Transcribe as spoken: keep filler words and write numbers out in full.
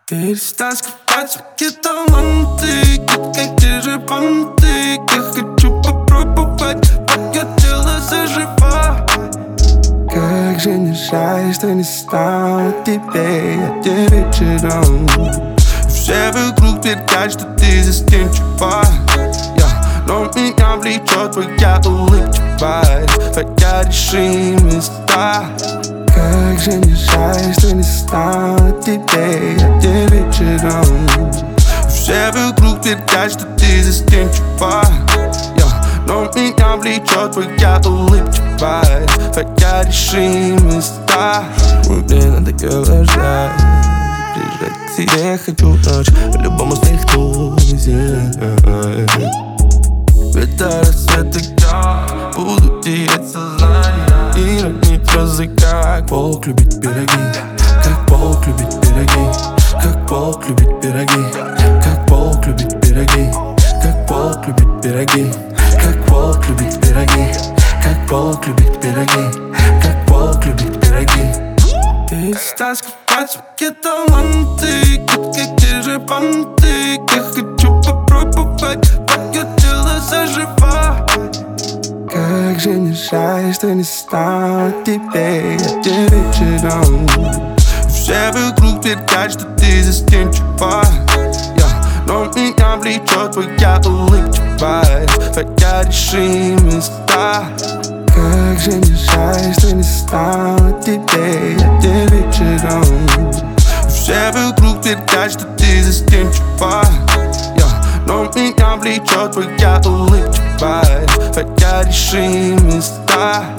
Перестань скрывать свои таланты, как те же понты. Я хочу попробовать твое тело заживать. Как же не жаль, что не стало тебе, я тебе вечером. Все вокруг твердят, что ты застенчива, yeah. Но меня влечет твоя улыбчивость, твоя решимость, да. Как же не жаль, что не стало тебе, я тебе вечером. Все вокруг твердят, что ты застенчива, yeah. Но меня влечет твоя улыбчивость, твоя решимость, да. Мне надоело ждать, приезжать к тебе хочу ночь, по-любому свихнусь. Ведь до рассвета я буду терять сознание и ранить розы, как волк любит пироги, как волк любит пироги, как волк любит пироги, как волк любит пироги, как волк любит пироги, как волк любит пироги, как волк любит пироги, как волк любит пироги. Перестань скрывать свои таланты, как те же понты. Я хочу попробовать твое тело заживать. Как же не жаль, что не стало тебе, я тебе вечером. Все вокруг твердят, что ты застенчива, yeah. Но меня влечет твоя улыбчивость, твоя решимость, да. Как же не жаль, что не стало тебе, я тебе вечером. Все вокруг твердят, что ты застенчива, yeah. Но меня влечет твоя улыбчивость, твоя решимость, да.